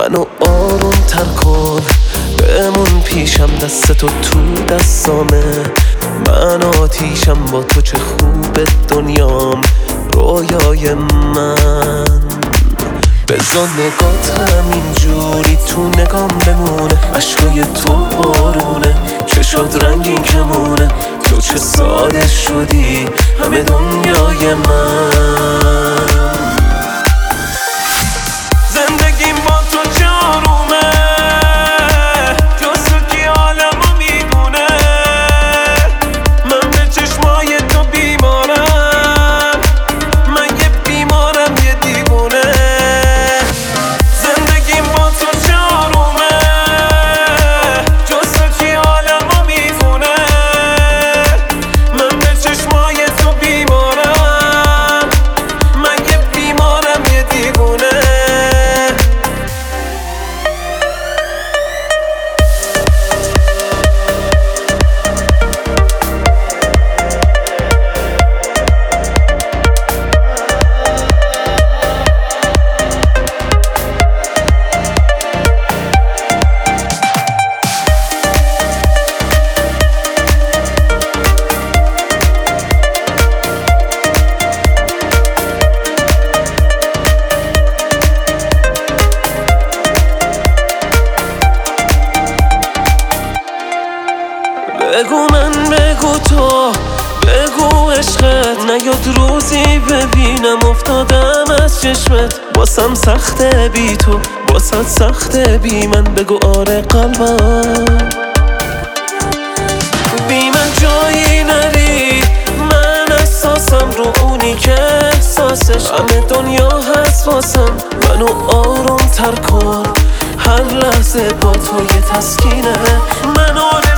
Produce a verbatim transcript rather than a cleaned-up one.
منو آروم تر کن، بمون پیشم، دستتو تو دستامه. من آتیشم با تو، چه خوبه دنیام، رویای من. بذار نگات همینجوری تو نگام بمونه، عشقای تو بارونه، چشات رنگین کمونه. تو چه ساده شدی، همه دنیای من. زندگیم با تو جارومه، جز کی عالمو میدونه. من به چشمای تو بیمارم، من یه بیمارم، یه دیوونه. زندگیم با تو جارومه، جز کی عالمو میدونه. من به چشمای تو بیمارم، من یه بیمارم، یه دیوونه. بگو من، بگو تو، بگو عشقت نیاد روزی ببینم افتادم از چشمت. باسم سخته بی تو، باسد سخته بی من. بگو آره قلبم، بی من جایی نری. من احساسم رو اونی که احساسش، همه دنیا هست واسم. منو آروم تر کن، هر لحظه با تو یه تسکینه. منو